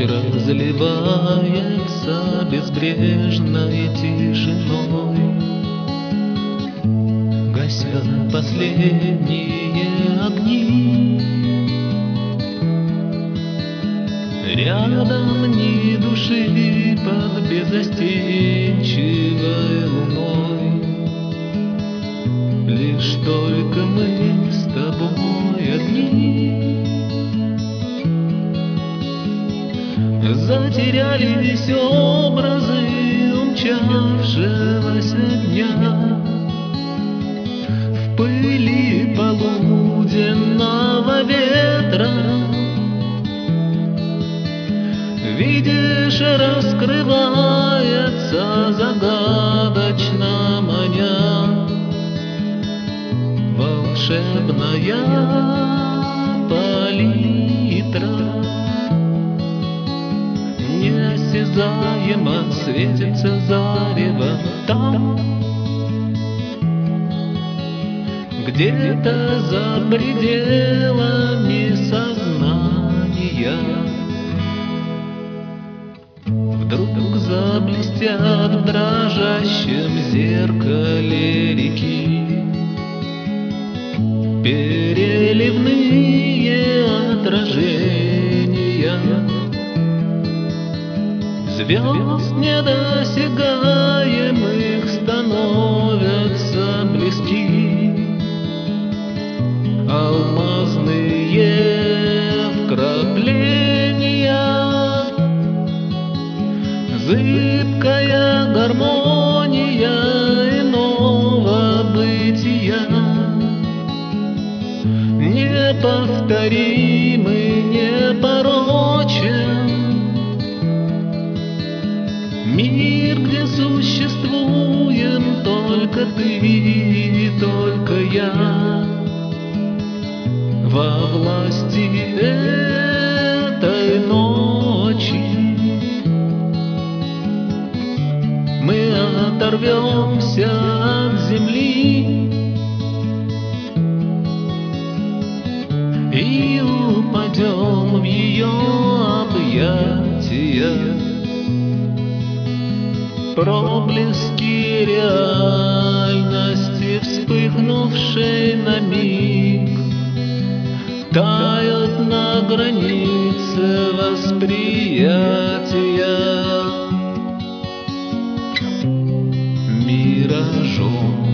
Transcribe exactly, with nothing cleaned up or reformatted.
разливается безбрежной тишиной, гася последние огни. Рядом ни души под беззастенчивой луной, лишь только мы с тобой одни. Затерялись образы умчавшегося дня в пыли полуденного ветра. Видишь, раскрывается загадочно маня волшебная палитра. Неосязаемо светится зарево там, где-то за пределами сознания. Вдруг заблестят в дрожащем зеркале реки переливные отражения звезд недосягаемых становятся близки. Алмазные вкрапления, зыбкая гармония иного бытия, неповторимый, непорочен мир, где существуем только ты и только я. Во власти этой ночи мы оторвемся от земли и упадем в ее объятия. Проблески реальности, вспыхнувшей на миг, тают на границе восприятия. Миражом